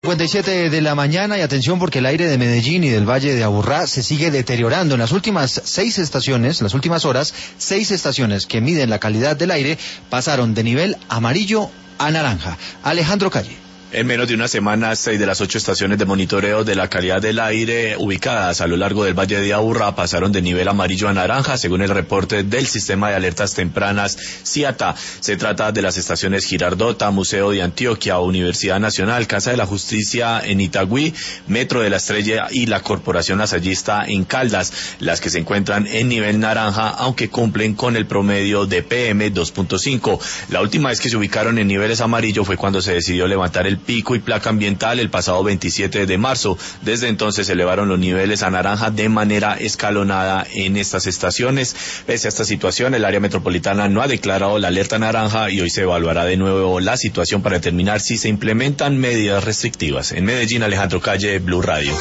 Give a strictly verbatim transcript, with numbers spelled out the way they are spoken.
cincuenta y siete de la mañana y atención porque el aire de Medellín y del Valle de Aburrá se sigue deteriorando. En las últimas seis estaciones, las últimas horas, seis estaciones que miden la calidad del aire pasaron de nivel amarillo a naranja. Alejandro Calle. En menos de una semana, seis de las ocho estaciones de monitoreo de la calidad del aire ubicadas a lo largo del Valle de Aburrá pasaron de nivel amarillo a naranja, según el reporte del Sistema de Alertas Tempranas CIATA. Se trata de las estaciones Girardota, Museo de Antioquia, Universidad Nacional, Casa de la Justicia en Itagüí, Metro de la Estrella y la Corporación Lasallista en Caldas, las que se encuentran en nivel naranja, aunque cumplen con el promedio de P M dos punto cinco. La última vez que se ubicaron en niveles amarillo fue cuando se decidió levantar el pico y placa ambiental el pasado veintisiete de marzo. Desde entonces se elevaron los niveles a naranja de manera escalonada en estas estaciones. Pese a esta situación, el área metropolitana no ha declarado la alerta naranja y hoy se evaluará de nuevo la situación para determinar si se implementan medidas restrictivas. En Medellín, Alejandro Calle, Blue Radio.